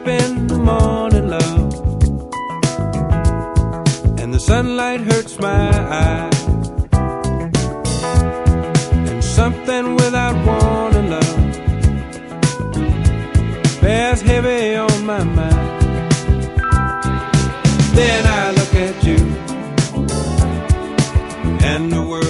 up in the morning, love, and the sunlight hurts my eyes, and something without warning, love, bears heavy on my mind. Then I look at you, and the world